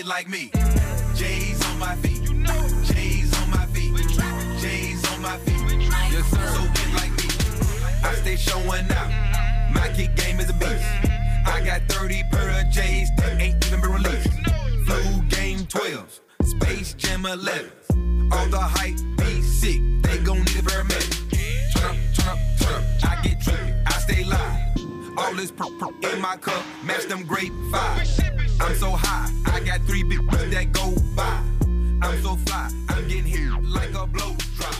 like me. J's on my feet. J's on my feet. J's on my feet. Yes, sir. So get like me. I stay showing out. My kick game is a beast. I got 30 pair of J's that ain't even been released. Flu game 12s. Space Jam 11. All the hype be sick. They gon' need a paramedic. Turn up, turn up, turn up. I get trippy. I stay live. All this in my cup. Match them grape 5. I'm so high. I got 3 big that go by. I'm so fly. I'm getting hit like a blow drop.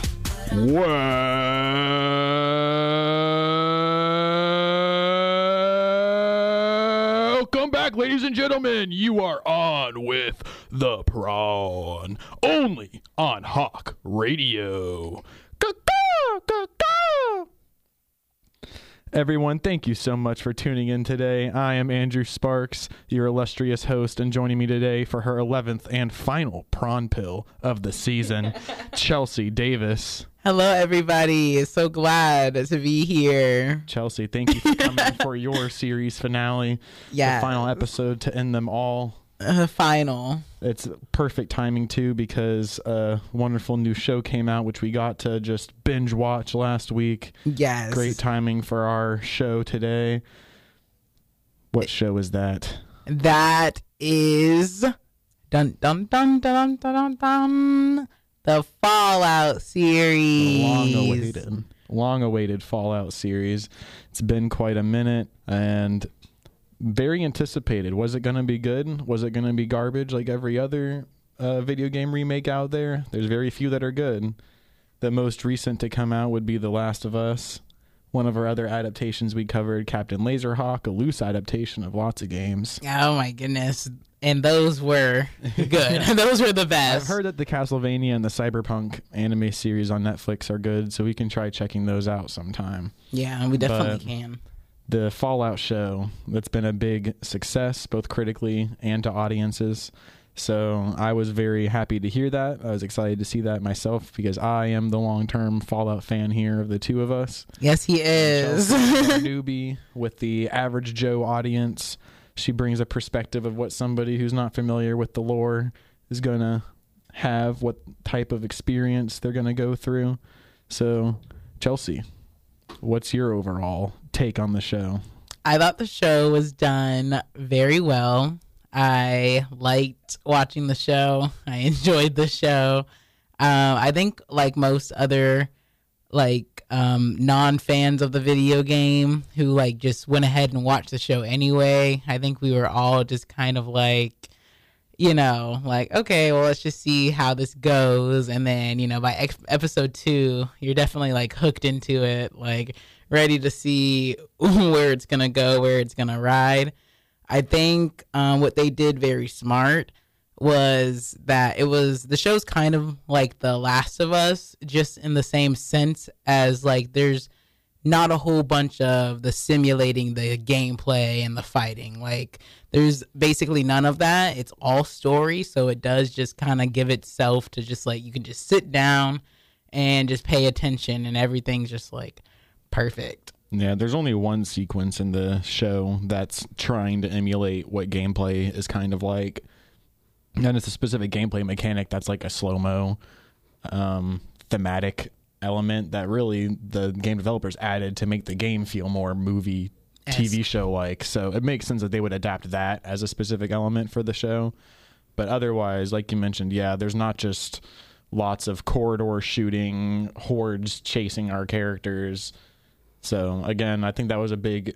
Welcome back, ladies and gentlemen. You are on with The Prawn, only on Hawk Radio. Everyone, thank you so much for tuning in today. I am Andrew Sparks, your illustrious host, and joining me today for her 11th and final prawn pill of the season, Chelsea Davis. Hello, everybody. So glad to be here. Chelsea, thank you for coming for your series finale, the final episode to end them all. Final. It's perfect timing, too, because a wonderful new show came out, which we got to just binge watch last week. Yes. Great timing for our show today. What show is that? That is dun dun dun dun dun dun dun, the Fallout series. Long-awaited Fallout series. It's been quite a minute, and very anticipated. Was it going to be good? Was it going to be garbage like every other video game remake out there? There's very few that are good. The most recent to come out would be The Last of Us. One of our other adaptations we covered, Captain Laserhawk, a loose adaptation of lots of games. Oh my goodness. And those were good. Those were the best. I've heard that the Castlevania and the Cyberpunk anime series on Netflix are good, so we can try checking those out sometime. Yeah, we definitely can. The Fallout show, that's been a big success, both critically and to audiences. So I was very happy to hear that. I was excited to see that myself because I am the long-term Fallout fan here of the two of us. Yes, he is. A newbie with the average Joe audience. She brings a perspective of what somebody who's not familiar with the lore is going to have, what type of experience they're going to go through. So, Chelsea, what's your overall take on the show? I thought the show was done very well. I liked watching the show. I enjoyed the show. I think like most other non-fans of the video game who like just went ahead and watched the show anyway, I think we were all just kind of like, okay, well, let's just see how this goes. And then, by episode 2, you're definitely like hooked into it, like ready to see where it's going to go, where it's going to ride. I think what they did very smart was that the show's kind of like The Last of Us, just in the same sense as like there's not a whole bunch of the simulating the gameplay and the fighting. Like there's basically none of that. It's all story, so it does just kind of give itself to just like you can just sit down and just pay attention and everything's just like perfect. Yeah, there's only one sequence in the show that's trying to emulate what gameplay is kind of like. And it's a specific gameplay mechanic that's like a slow-mo thematic element that really the game developers added to make the game feel more movie TV show-like. So it makes sense that they would adapt that as a specific element for the show. But otherwise, like you mentioned, yeah, there's not just lots of corridor shooting, hordes chasing our characters. So again, I think that was a big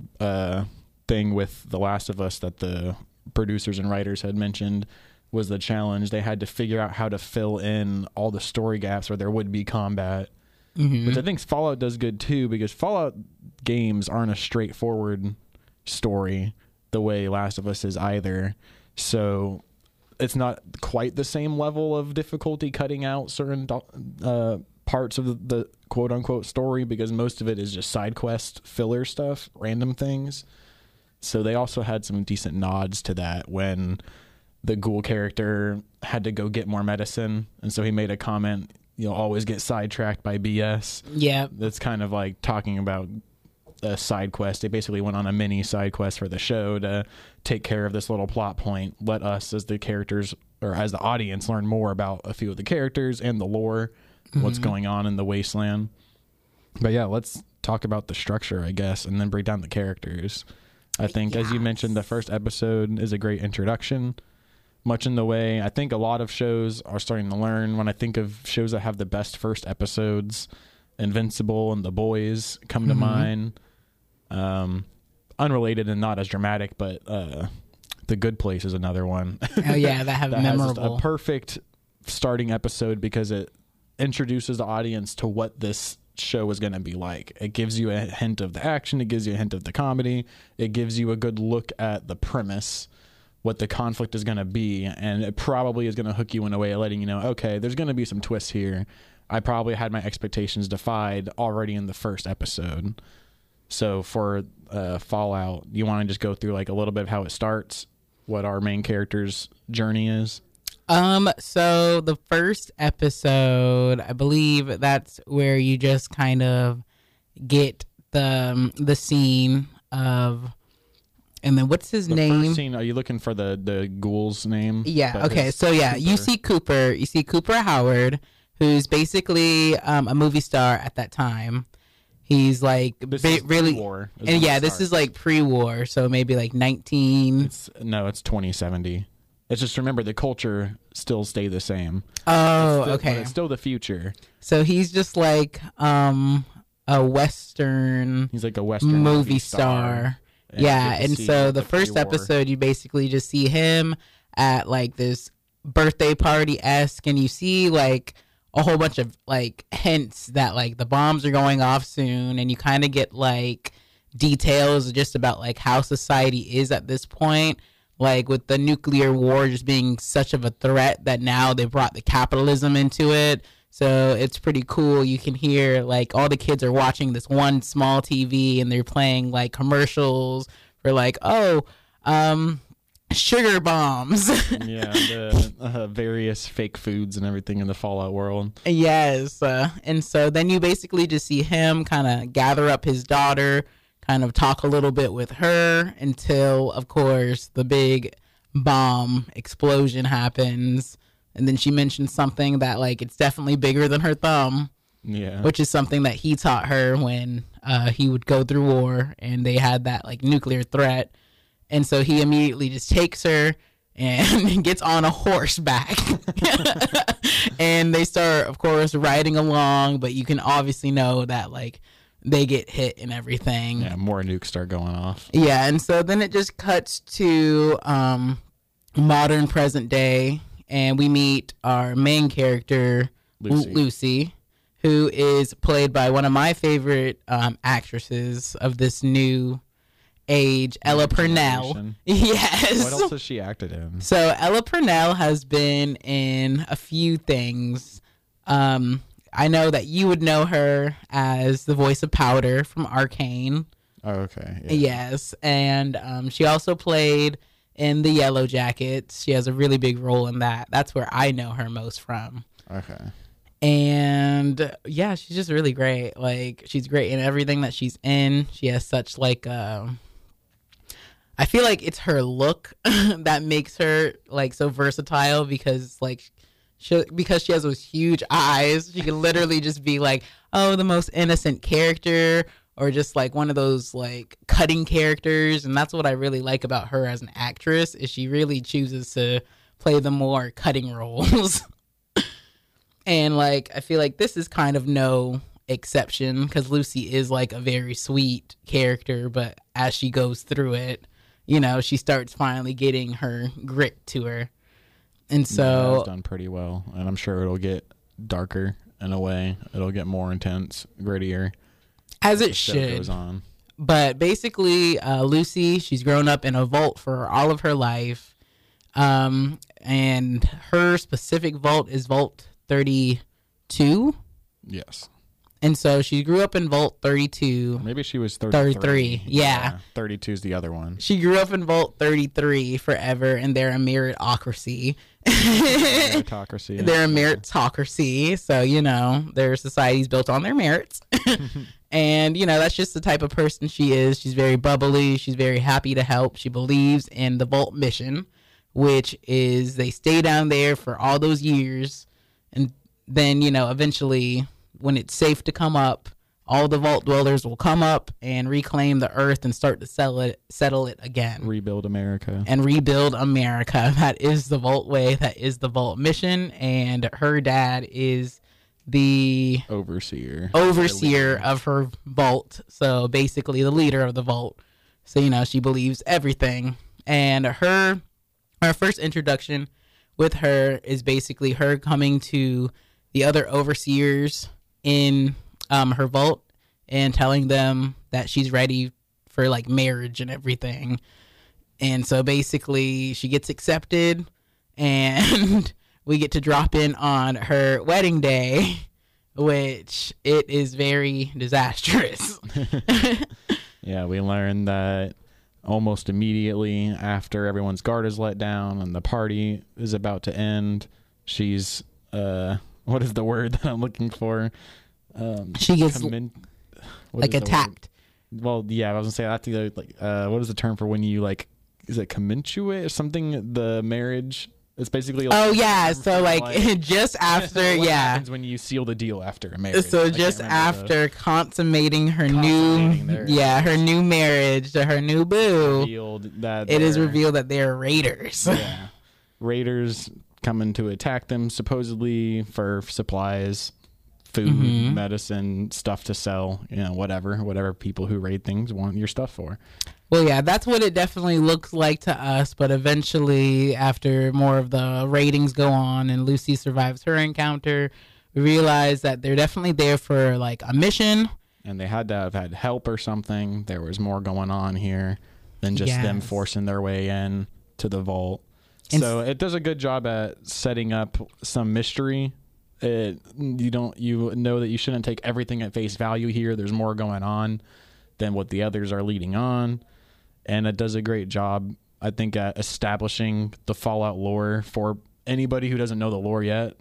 thing with The Last of Us that the producers and writers had mentioned was the challenge. They had to figure out how to fill in all the story gaps where there would be combat, which I think Fallout does good too, because Fallout games aren't a straightforward story the way Last of Us is either. So it's not quite the same level of difficulty cutting out certain parts of the quote-unquote story, because most of it is just side quest filler stuff, random things. So they also had some decent nods to that when the ghoul character had to go get more medicine, and so he made a comment, you'll always get sidetracked by BS. Yeah. That's kind of like talking about a side quest. They basically went on a mini side quest for the show to take care of this little plot point. Let us, as the characters, or as the audience, learn more about a few of the characters and the lore, what's going on in the wasteland. But yeah, let's talk about the structure, I guess, and then break down the characters. I think, as you mentioned, the first episode is a great introduction. Much in the way I think a lot of shows are starting to learn. When I think of shows that have the best first episodes, Invincible and The Boys come to mind. Unrelated and not as dramatic, but The Good Place is another one. Oh yeah, that have that memorable. has a perfect starting episode because it introduces the audience to what this show is going to be like. It gives you a hint of the action, it gives you a hint of the comedy, it gives you a good look at the premise, what the conflict is going to be, and it probably is going to hook you in a way of letting you know, okay, there's going to be some twists here. I probably had my expectations defied already in the first episode. So for Fallout, you want to just go through like a little bit of how it starts, what our main character's journey is? So the first episode, I believe that's where you just kind of get the scene of, and then what's his name? First scene, are you looking for the ghoul's name? Yeah. Okay. So yeah, you see Cooper Howard, who's basically a movie star at that time. He's like really pre-war, and yeah, this is like pre-war, so maybe like 19. It's 2070. It's just, remember, the culture still stay the same. Oh, but okay. it's still the future. So he's just like a Western. He's like a Western movie star. Yeah, and so the first pre-war episode, you basically just see him at like this birthday party-esque, and you see like a whole bunch of like hints that like the bombs are going off soon, and you kind of get like details just about like how society is at this point, like with the nuclear war just being such of a threat that now they brought the capitalism into it. So it's pretty cool. You can hear like all the kids are watching this one small TV, and they're playing like commercials for like, sugar bombs. Yeah, the various fake foods and everything in the Fallout world. Yes. And so then you basically just see him kind of gather up his daughter, kind of talk a little bit with her until, of course, the big bomb explosion happens. And then she mentions something that, like, it's definitely bigger than her thumb. Yeah. Which is something that he taught her when he would go through war and they had that, like, nuclear threat. And so he immediately just takes her and gets on a horseback. And they start, of course, riding along, but you can obviously know that, like, they get hit and everything. Yeah, more nukes start going off. Yeah, and so then it just cuts to modern present day, and we meet our main character, Lucy, who is played by one of my favorite actresses of this new age, Ella Purnell. Yes. What else has she acted in? So Ella Purnell has been in a few things. I know that you would know her as the voice of Powder from Arcane. Oh, okay. Yeah. Yes, and she also played in The Yellow Jackets. She has a really big role in that. That's where I know her most from. Okay. And yeah, she's just really great. Like, she's great in everything that she's in. She has such like I feel like it's her look that makes her like so versatile, because like because she has those huge eyes, she can literally just be like, oh, the most innocent character, or just like one of those like cutting characters. And that's what I really like about her as an actress, is she really chooses to play the more cutting roles. And like I feel like this is kind of no exception, because Lucy is like a very sweet character, but as she goes through it, you know, she starts finally getting her grit to her. And so it's done pretty well, and I'm sure it'll get darker in a way. It'll get more intense, grittier as it should. Goes on. But basically, Lucy, she's grown up in a vault for all of her life, and her specific vault is Vault 32. Yes. And so she grew up in Vault 32. Maybe she was 33. Yeah. 32 is the other one. She grew up in Vault 33 forever, and they're a meritocracy. Meritocracy. They're a meritocracy. So, you know, their society's built on their merits. And, that's just the type of person she is. She's very bubbly. She's very happy to help. She believes in the Vault mission, which is they stay down there for all those years. And then, eventually, when it's safe to come up, all the Vault dwellers will come up and reclaim the Earth and start to settle it again. Rebuild America. And rebuild America. That is the Vault way. That is the Vault mission. And her dad is the overseer of her Vault. So basically the leader of the Vault. So, she believes everything. And her first introduction with her is basically her coming to the other overseers in her Vault and telling them that she's ready for like marriage and everything. And so basically she gets accepted and we get to drop in on her wedding day, which it is very disastrous. Yeah, we learned that almost immediately after everyone's guard is let down and the party is about to end, she's what is the word that I'm looking for? She gets attacked. Well, yeah, I was gonna say that's either what is the term for when you is it commensuate or something? The marriage. It's basically so just after what happens when you seal the deal after a marriage. So just after consummating her new marriage to her new boo, it is revealed that they're raiders. Yeah, raiders coming to attack them supposedly for supplies, food, medicine, stuff to sell, whatever people who raid things want your stuff for. Well, yeah, that's what it definitely looks like to us. But eventually, after more of the ratings go on and Lucy survives her encounter, we realize that they're definitely there for a mission. And they had to have had help or something. There was more going on here than just them forcing their way in to the Vault. So it does a good job at setting up some mystery. You know that you shouldn't take everything at face value here. There's more going on than what the others are leading on. And it does a great job, I think, at establishing the Fallout lore for anybody who doesn't know the lore yet,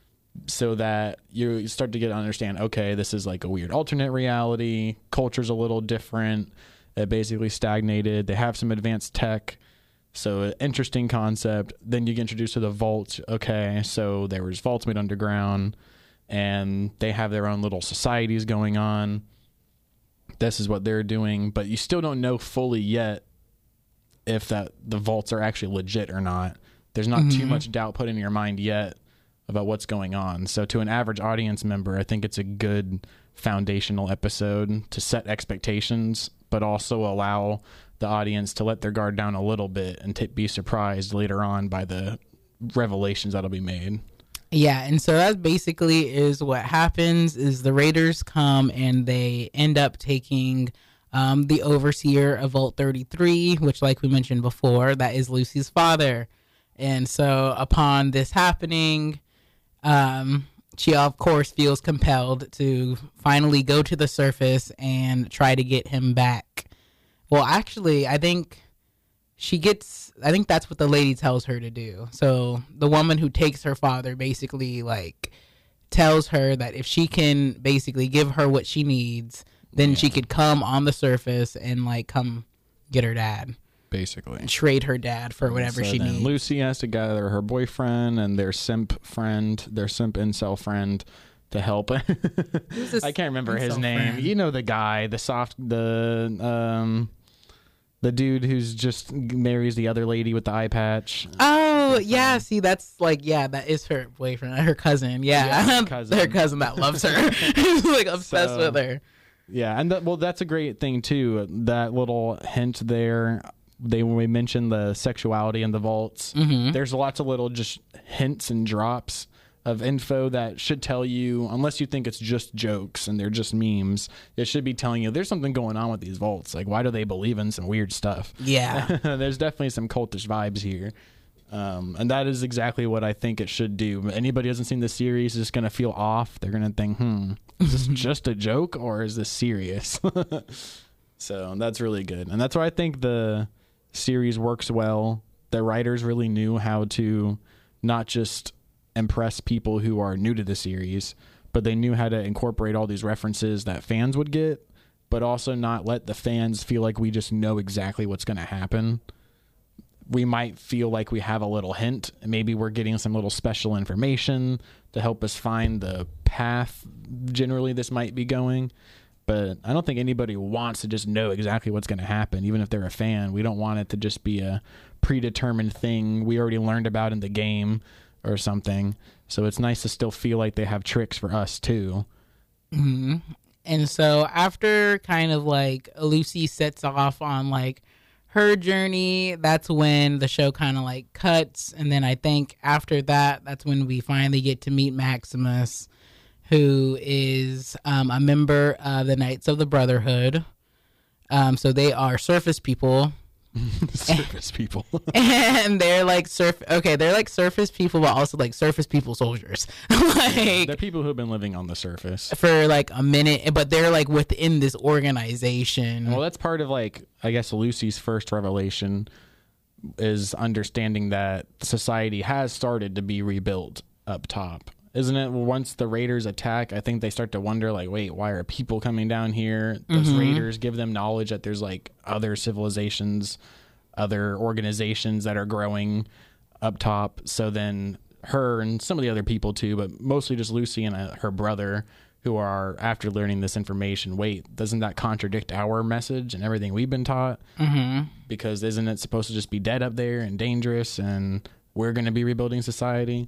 so that you start to get to understand, okay, this is like a weird alternate reality. Culture's a little different. It basically stagnated. They have some advanced tech. So interesting concept. Then you get introduced to the Vault. Okay, so there was vaults made underground, and they have their own little societies going on. This is what they're doing, but you still don't know fully yet if the vaults are actually legit or not. There's not too much doubt put in your mind yet about what's going on. So to an average audience member, I think it's a good foundational episode to set expectations, but also allow the audience to let their guard down a little bit and be surprised later on by the revelations that'll be made. Yeah, and so that basically is what happens is the raiders come and they end up taking the overseer of Vault 33, which, like we mentioned before, that is Lucy's father. And so upon this happening, she, of course, feels compelled to finally go to the surface and try to get him back. Well, actually, I think that's what the lady tells her to do. So the woman who takes her father basically tells her that if she can basically give her what she needs, then she could come on the surface and come get her dad. Basically. Trade her dad for whatever she needs. Lucy has to gather her boyfriend and their simp incel friend to help. I can't remember his name. Friend? You know the guy, the dude who's just marries the other lady with the eye patch. Oh, yeah. See, that's that is her boyfriend, her cousin. Yeah, her cousin that loves her. He's obsessed with her. Yeah, and that's a great thing too. That little hint there. When we mentioned the sexuality in the vaults, there's lots of little just hints and drops of info that should tell you, unless you think it's just jokes and they're just memes, it should be telling you there's something going on with these vaults. Why do they believe in some weird stuff? Yeah. There's definitely some cultish vibes here. And that is exactly what I think it should do. Anybody who hasn't seen the series is going to feel off. They're going to think, is this just a joke or is this serious? So that's really good. And that's why I think the series works well. The writers really knew how to not just impress people who are new to the series, but they knew how to incorporate all these references that fans would get, but also not let the fans feel like we just know exactly what's going to happen. We might feel like we have a little hint. Maybe we're getting some little special information to help us find the path generally this might be going. But I don't think anybody wants to just know exactly what's going to happen, even if they're a fan. We don't want it to just be a predetermined thing we already learned about in the game or something. So it's nice to still feel like they have tricks for us too. Mm-hmm. And so after kind of like Lucy sets off on like her journey, that's when the show kind of like cuts. And then I think after that, that's when we finally get to meet Maximus, who is a member of the Knights of the Brotherhood. So they are surface people. Surface people. And they're like they're like surface people, but also like surface people soldiers. Like they're people who have been living on the surface for like a minute, but they're like within this organization. Well, that's part of like, I guess, Lucy's first revelation is understanding that society has started to be rebuilt up top. Isn't it? Once the raiders attack, I think they start to wonder, like, wait, why are people coming down here? Those raiders give them knowledge that there's like other civilizations, other organizations that are growing up top. So then her and some of the other people too, but mostly just Lucy and her brother, who are, after learning this information, wait, doesn't that contradict our message and everything we've been taught? Mm-hmm. Because isn't it supposed to just be dead up there and dangerous, and we're going to be rebuilding society?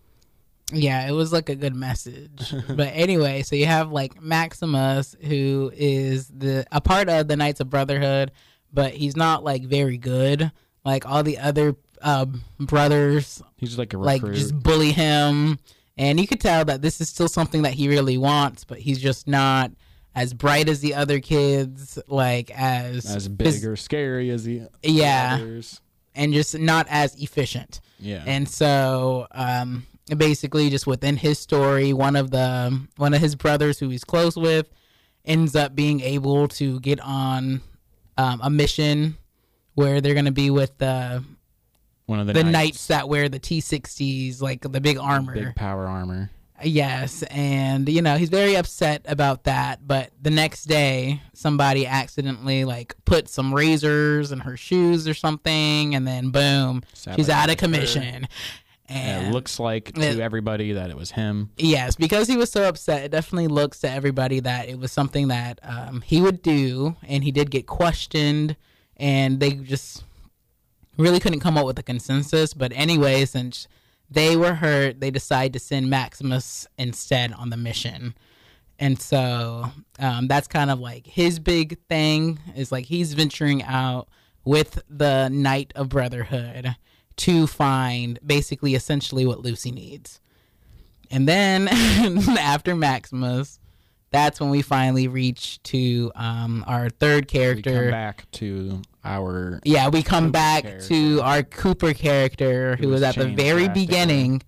Yeah, it was like a good message. But anyway, so you have like Maximus, who is a part of the Knights of Brotherhood, but he's not like very good. Like all the other brothers, he's just like a recruit. Like just bully him, and you could tell that this is still something that he really wants, but he's just not as bright as the other kids, like as big or scary as the others. And just not as efficient. Yeah, and so basically, just within his story, one of his brothers who he's close with ends up being able to get on a mission where they're going to be with one of the knights that wear the T-60s, like the big armor, big power armor. Yes, and he's very upset about that. But the next day, somebody accidentally like put some razors in her shoes or something, and then boom, she's out of commission. And it looks like to everybody that it was him. Yes, because he was so upset, it definitely looks to everybody that it was something that he would do, and he did get questioned, and they just really couldn't come up with a consensus. But anyway, since they were hurt, they decided to send Maximus instead on the mission. And so that's kind of like his big thing, is like he's venturing out with the Knight of Brotherhood to find basically essentially what Lucy needs. And then after Maximus, that's when we finally reach to our third character. We come back to our we come back to our Cooper character, who was at the very beginning.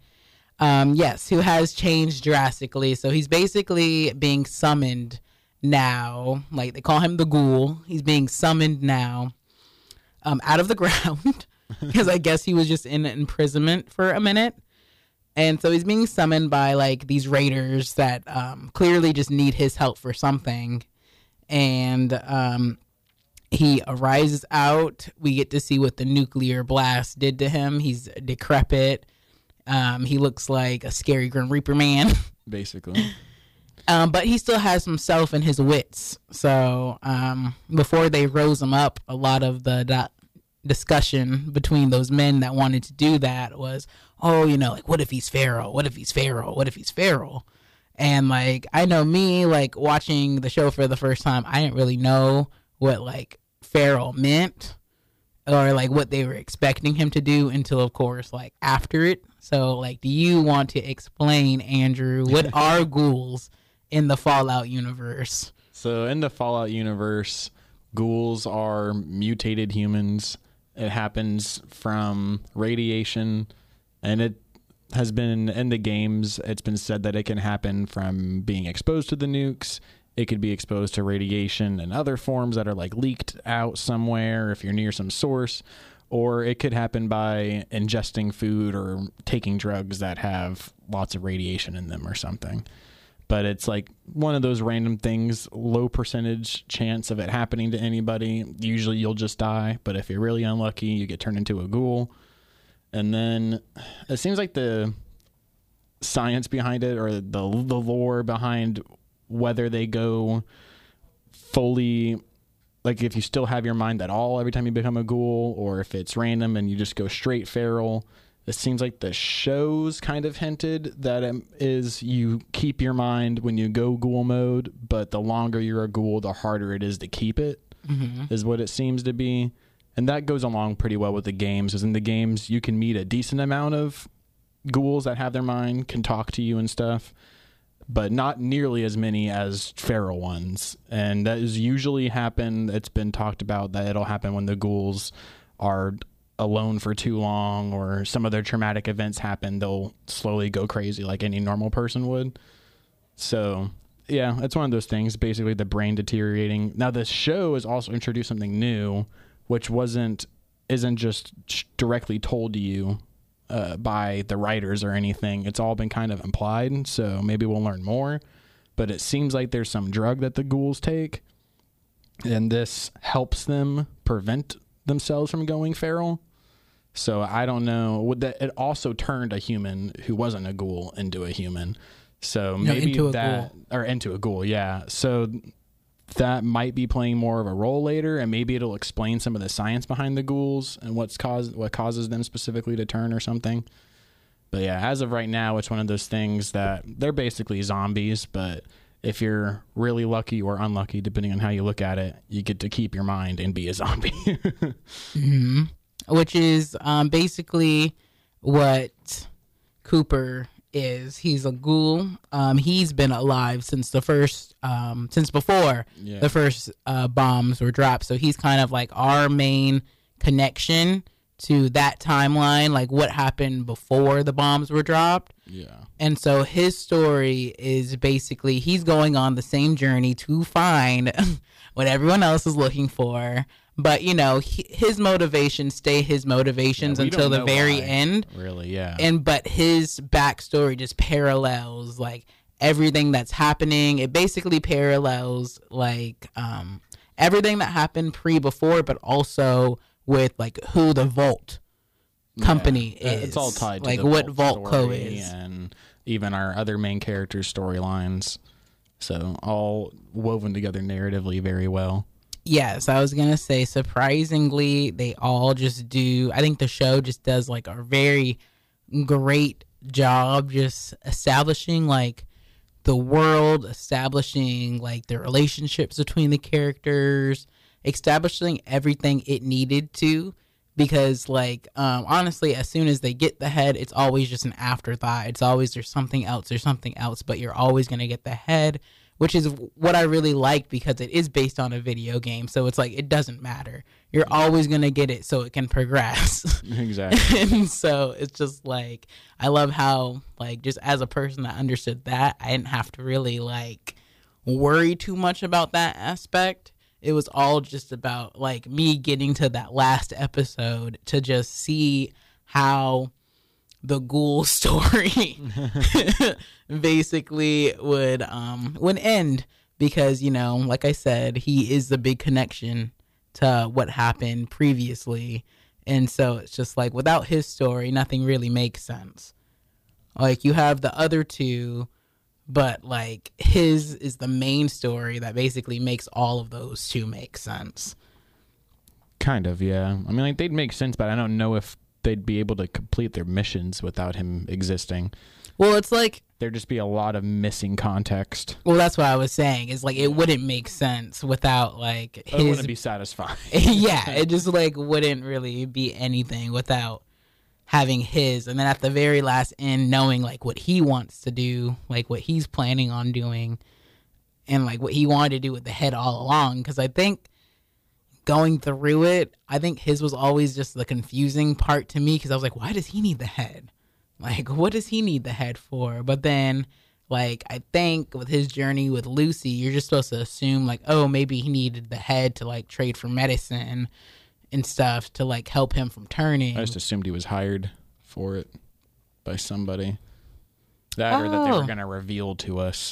Who has changed drastically. So he's basically being summoned now. Like, they call him the Ghoul. He's being summoned now out of the ground. Because I guess he was just in imprisonment for a minute. And so he's being summoned by like these raiders that clearly just need his help for something. And he arises out. We get to see what the nuclear blast did to him. He's decrepit. He looks like a scary Grim Reaper man. Basically. But he still has himself and his wits. So before they rose him up, a lot of the discussion between those men that wanted to do that was, like, what if he's Pharaoh? What if he's Pharaoh? What if he's Pharaoh? And like, I know me, like, watching the show for the first time, I didn't really know what like Pharaoh meant or like what they were expecting him to do until, of course, like after it. So like, do you want to explain, Andrew, what are ghouls in the Fallout universe? So in the Fallout universe, ghouls are mutated humans. It happens from radiation, and it has been in the games. It's been said that it can happen from being exposed to the nukes. It could be exposed to radiation and other forms that are like leaked out somewhere if you're near some source, or it could happen by ingesting food or taking drugs that have lots of radiation in them or something. But it's like one of those random things, low percentage chance of it happening to anybody. Usually you'll just die, but if you're really unlucky, you get turned into a ghoul. And then it seems like the science behind it, or the lore behind whether they go fully, like if you still have your mind at all every time you become a ghoul, or if it's random and you just go straight feral. It seems like the show's kind of hinted that it is you keep your mind when you go ghoul mode, but the longer you're a ghoul, the harder it is to keep it, is what it seems to be. And that goes along pretty well with the games, because in the games you can meet a decent amount of ghouls that have their mind, can talk to you and stuff, but not nearly as many as feral ones. And that is usually happen. It's been talked about that it'll happen when the ghouls are alone for too long, or some of their traumatic events happen. They'll slowly go crazy like any normal person would. So yeah, it's one of those things, basically the brain deteriorating. Now the show has also introduced something new, which isn't just directly told to you by the writers or anything. It's all been kind of implied, so maybe we'll learn more. But it seems like there's some drug that the ghouls take, and this helps them prevent themselves from going feral. So I don't know. It also turned a human who wasn't a ghoul into a human. So maybe into a ghoul, yeah. So that might be playing more of a role later, and maybe it'll explain some of the science behind the ghouls and what causes them specifically to turn or something. But yeah, as of right now, it's one of those things that they're basically zombies, but if you're really lucky or unlucky, depending on how you look at it, you get to keep your mind and be a zombie. Mm-hmm. Which is basically what Cooper is. He's a ghoul. He's been alive since before the first bombs were dropped. So he's kind of like our main connection to that timeline, like what happened before the bombs were dropped. Yeah. And so his story is basically he's going on the same journey to find what everyone else is looking for. But, you know, his motivations stay his motivations until the very end. Really, yeah. But his backstory just parallels, like, everything that's happening. It basically parallels, like, everything that happened before, but also with, like, who the Vault company is. It's all tied to like the what Vault Co. is. And even our other main characters' storylines. So all woven together narratively very well. Yes, I was going to say, surprisingly, they all just do, I think the show just does, like, a very great job just establishing, like, the world, establishing, like, the relationships between the characters, establishing everything it needed to, because, like, honestly, as soon as they get the head, it's always just an afterthought. It's always there's something else, but you're always going to get the head, which is what I really like because it is based on a video game. So it's like, it doesn't matter. You're always going to get it so it can progress. Exactly. And so it's just like, I love how, like, just as a person that understood that, I didn't have to really, like, worry too much about that aspect. It was all just about, like, me getting to that last episode to just see how the ghoul story basically would end, because, you know, like I said, he is the big connection to what happened previously. And so it's just like, without his story, nothing really makes sense. Like, you have the other two, but, like, his is the main story that basically makes all of those two make sense. Kind of, yeah. I mean, like, they'd make sense, but I don't know if they'd be able to complete their missions without him existing. Well, it's like, there'd just be a lot of missing context. Well, that's what I was saying. Is like, it wouldn't make sense without, like, his... It wouldn't be satisfying. Yeah, it just, like, wouldn't really be anything without having his. And then at the very last end, knowing, like, what he wants to do, like, what he's planning on doing, and, like, what he wanted to do with the head all along. Because I think going through it, I think his was always just the confusing part to me, because I was like, why does he need the head? Like, what does he need the head for? But then, like, I think with his journey with Lucy, you're just supposed to assume, like, oh, maybe he needed the head to, like, trade for medicine and stuff to, like, help him from turning. I just assumed he was hired for it by somebody. That or that they were going to reveal to us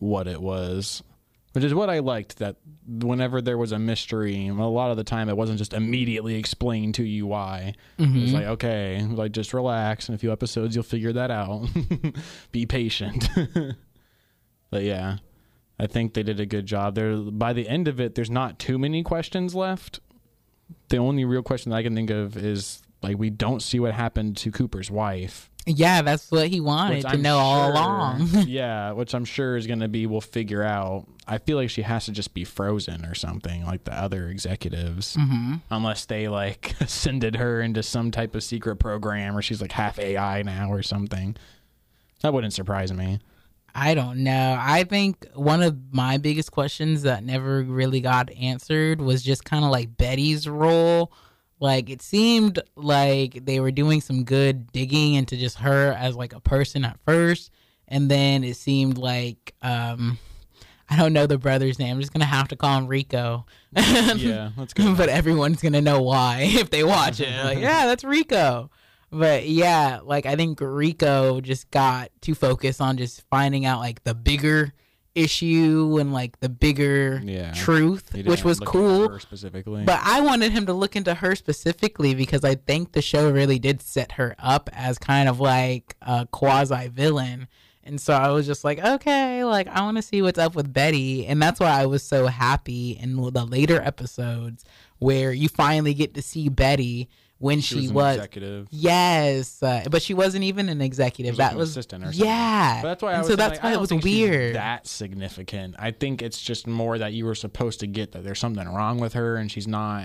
what it was, which is what I liked, that whenever there was a mystery, a lot of the time it wasn't just immediately explained to you why. It was like, okay, like just relax. In a few episodes, you'll figure that out. Be patient. But yeah, I think they did a good job there. By the end of it, there's not too many questions left. The only real question that I can think of is, like, we don't see what happened to Cooper's wife. Yeah, that's what he wanted to know all along. Yeah, which I'm sure is going to be, we'll figure out. I feel like she has to just be frozen or something, like the other executives. Unless they, like, ascended her into some type of secret program where she's, like, half AI now or something. That wouldn't surprise me. I don't know. I think one of my biggest questions that never really got answered was just kind of like Betty's role. Like, it seemed like they were doing some good digging into just her as like a person at first, and then it seemed like I don't know the brother's name. I'm just gonna have to call him Rico. Yeah, that's good. But everyone's gonna know why if they watch it. Like, yeah, that's Rico. But yeah, like, I think Rico just got too focused on just finding out like the bigger issue and like the bigger truth, which was cool. Specifically. But I wanted him to look into her specifically because I think the show really did set her up as kind of like a quasi villain. And so I was just like, okay, like, I want to see what's up with Betty. And that's why I was so happy in the later episodes where you finally get to see Betty when she was an executive. Yes, but she wasn't even an executive. That was an assistant or something. Yeah. But that's why I was so that's why it was weird. That significant. I think it's just more that you were supposed to get that there's something wrong with her, and she's not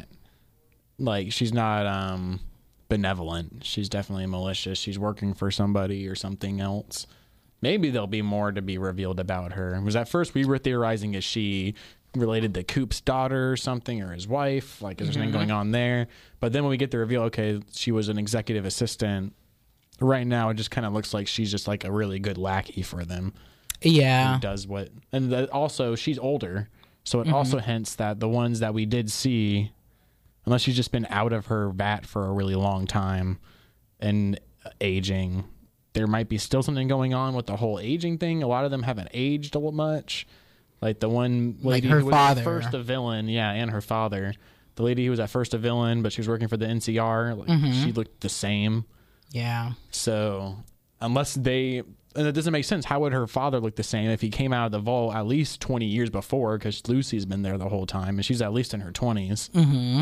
benevolent. She's definitely malicious. She's working for somebody or something else. Maybe there'll be more to be revealed about her. Because at first we were theorizing, is she related to Coop's daughter or something, or his wife? Like, is there something going on there? But then when we get the reveal, okay, she was an executive assistant. Right now, it just kind of looks like she's just like a really good lackey for them. Yeah. Who does what. And also, she's older. So it also hints that the ones that we did see, unless she's just been out of her vat for a really long time and aging, there might be still something going on with the whole aging thing. A lot of them haven't aged a little much. Like the one lady her who was father. at first a villain, and her father. The lady who was at first a villain, but she was working for the NCR, she looked the same. Yeah. So unless and it doesn't make sense. How would her father look the same if he came out of the vault at least 20 years before? Because Lucy's been there the whole time, and she's at least in her 20s. Mm-hmm.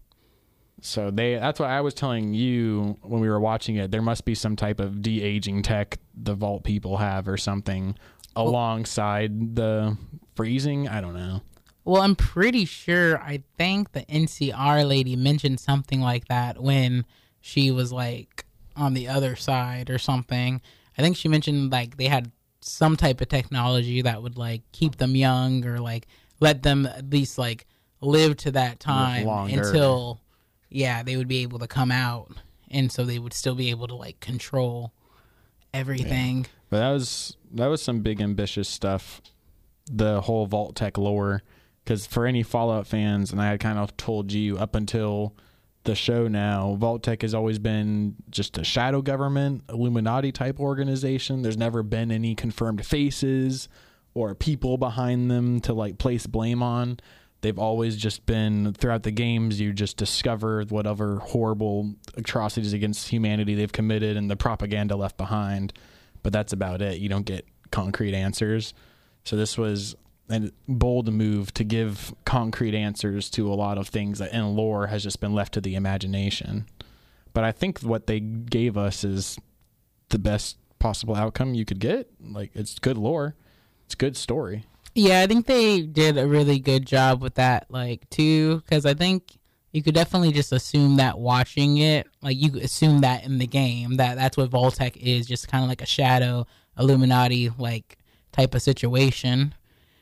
So that's what I was telling you when we were watching it. There must be some type of de-aging tech the vault people have or something alongside the freezing. I don't know. Well, I'm pretty sure, I think the NCR lady mentioned something like that when she was like on the other side or something. I think she mentioned like they had some type of technology that would like keep them young or like let them at least like live to that time until they would be able to come out, and so they would still be able to like control everything. Yeah. But that was some big ambitious stuff, the whole Vault Tech lore, because for any Fallout fans, and I had kind of told you up until the show now, Vault Tech has always been just a shadow government, Illuminati type organization. There's never been any confirmed faces or people behind them to like place blame on. They've always just been, throughout the games, you just discover whatever horrible atrocities against humanity they've committed and the propaganda left behind. But that's about it. You don't get concrete answers. So this was a bold move to give concrete answers to a lot of things that in lore has just been left to the imagination. But I think what they gave us is the best possible outcome you could get. Like, it's good lore. It's good story. Yeah, I think they did a really good job with that, like, too, because I think you could definitely just assume that watching it, like, you assume that in the game, that's what Vault-Tec is, just kind of like a shadow Illuminati, like, type of situation.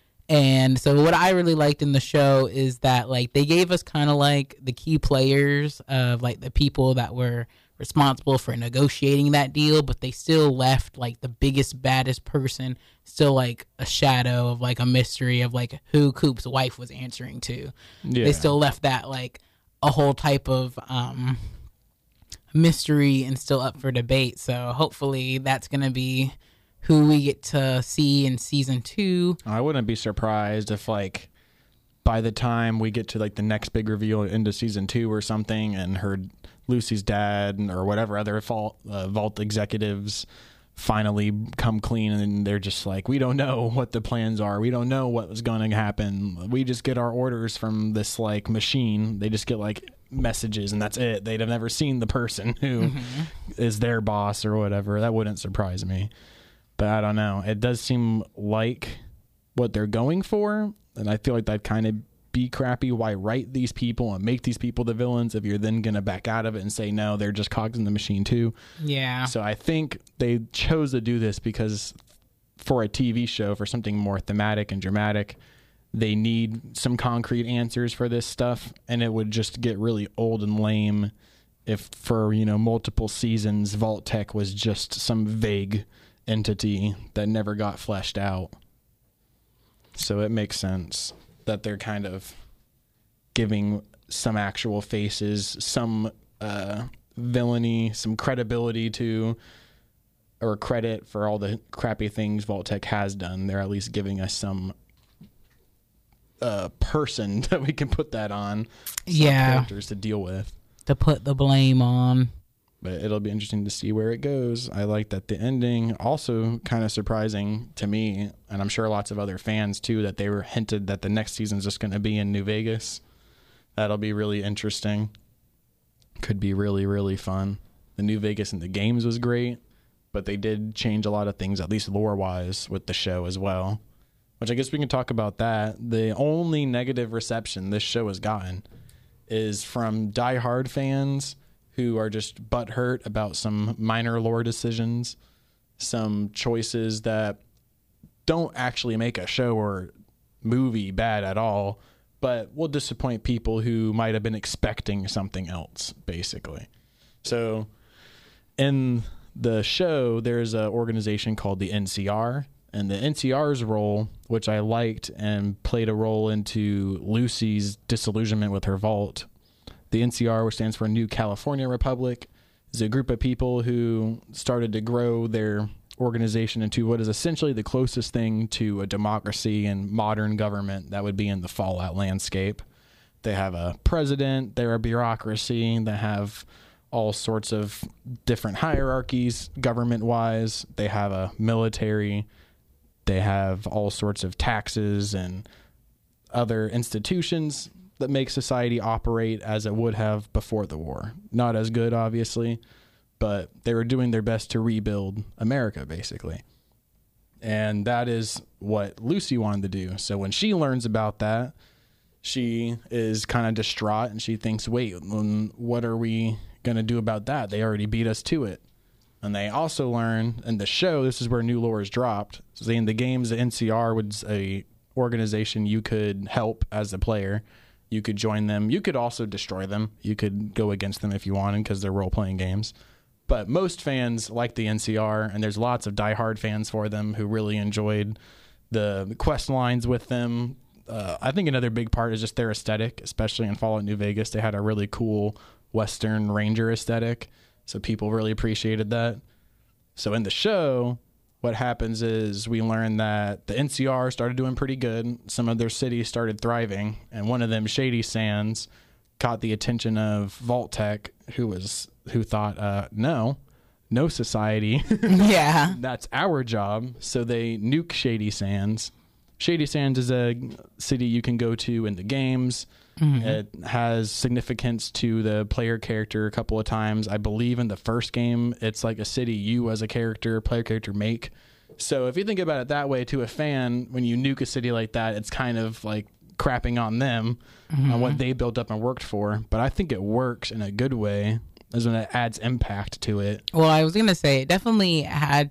And so what I really liked in the show is that, like, they gave us kind of, like, the key players of, like, the people that were responsible for negotiating that deal, but they still left, like, the biggest, baddest person still, like, a shadow of, like, a mystery of, like, who Coop's wife was answering to. Yeah. They still left that, like, a whole type of mystery and still up for debate. So hopefully that's going to be who we get to see in season 2. I wouldn't be surprised if, like, by the time we get to, like, the next big reveal into season 2 or something, and Lucy's dad or whatever other Vault executives finally come clean, and they're just like, we don't know what the plans are. We don't know what was going to happen. We just get our orders from this, like, machine. They just get, like, messages, and that's it. They'd have never seen the person who is their boss or whatever. That wouldn't surprise me. But I don't know. It does seem like what they're going for, and I feel like that kind of be crappy. Why write these people and make these people the villains if you're then going to back out of it and say, no, they're just cogs in the machine too? Yeah. So I think they chose to do this because for a TV show, for something more thematic and dramatic, they need some concrete answers for this stuff, and it would just get really old and lame if for, multiple seasons Vault-Tec was just some vague entity that never got fleshed out. So it makes sense that they're kind of giving some actual faces, some villainy, some credibility to, or credit for all the crappy things Vault-Tec has done. They're at least giving us some person that we can put that on. Characters to deal with. To put the blame on. But it'll be interesting to see where it goes. I like that the ending, also kind of surprising to me, and I'm sure lots of other fans too, that they were hinted that the next season's just going to be in New Vegas. That'll be really interesting. Could be really, really fun. The New Vegas in the games was great, but they did change a lot of things, at least lore-wise, with the show as well. Which I guess we can talk about that. The only negative reception this show has gotten is from diehard fans who are just butthurt about some minor lore decisions, some choices that don't actually make a show or movie bad at all, but will disappoint people who might have been expecting something else, basically. So in the show, there's an organization called the NCR, and the NCR's role, which I liked and played a role into Lucy's disillusionment with her vault. The NCR, which stands for New California Republic, is a group of people who started to grow their organization into what is essentially the closest thing to a democracy and modern government that would be in the Fallout landscape. They have a president, they're a bureaucracy, they have all sorts of different hierarchies government-wise. They have a military, they have all sorts of taxes and other institutions that make society operate as it would have before the war. Not as good, obviously, but they were doing their best to rebuild America, basically. And that is what Lucy wanted to do. So when she learns about that, she is kind of distraught, and she thinks, wait, what are we going to do about that? They already beat us to it. And they also learn in the show, this is where new lore is dropped. So in the games, the NCR was a organization you could help as a player. You could join them. You could also destroy them. You could go against them if you wanted because they're role-playing games. But most fans like the NCR, and there's lots of diehard fans for them who really enjoyed the quest lines with them. I think another big part is just their aesthetic, especially in Fallout New Vegas. They had a really cool Western Ranger aesthetic, so people really appreciated that. So in the show, what happens is we learn that the NCR started doing pretty good. Some of their cities started thriving, and one of them, Shady Sands, caught the attention of Vault-Tec, who thought, no society. Yeah. That's our job. So they nuke Shady Sands. Shady Sands is a city you can go to in the games. Mm-hmm. It has significance to the player character a couple of times. I believe in the first game, it's like a city you as a player character make. So if you think about it that way, to a fan, when you nuke a city like that, it's kind of like crapping on them, on what they built up and worked for. But I think it works in a good way, is when it adds impact to it. Well, I was going to say, it definitely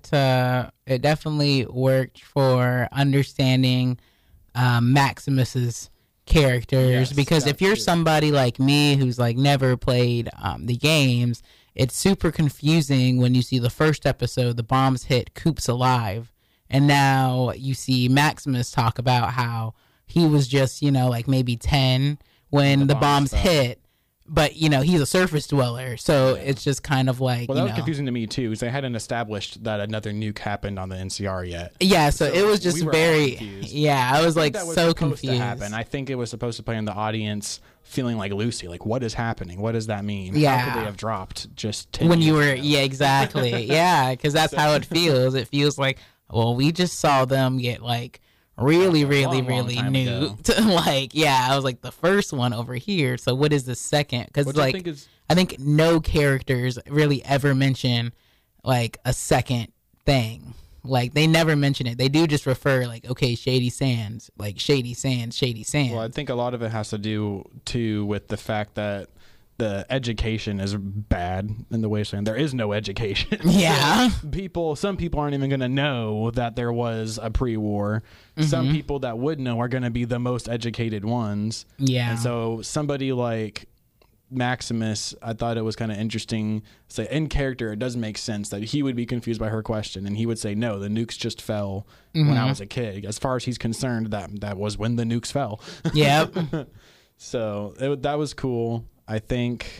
worked for understanding Maximus's characters, yes, because if you're somebody like me who's like never played the games, it's super confusing when you see the first episode, the bombs hit, Coop's alive, and now you see Maximus talk about how he was just, like maybe 10 when the bombs hit, but he's a surface dweller, so it's just kind of like, well, that was confusing to me too, because they hadn't established that another nuke happened on the NCR yet. Yeah, so it was just we were all very confused. Yeah, I was like That was so supposed confused. to happen. I think it was supposed to play in the audience feeling like Lucy, like, what is happening? What does that mean? Yeah. How could they have dropped just 10 When you years were ago? Yeah, exactly. Yeah, because that's how it feels. It feels like, well, we just saw them get like really long time ago. nuked. Like, yeah, I was like, the first one over here, so what is the second? Because Which like I think no characters really ever mention like a second thing. Like, they never mention it. They do just refer like, okay, Shady Sands, like Shady Sands. Well, I think a lot of it has to do too with the fact that the education is bad in the wasteland. There is no education. Yeah. Some people aren't even going to know that there was a pre-war. Some people that would know are going to be the most educated ones. Yeah. And so somebody like Maximus, I thought it was kind of interesting. So in character, it does make sense that he would be confused by her question, and he would say, "No, the nukes just fell when I was a kid." As far as he's concerned, that was when the nukes fell. Yep. So that was cool. I think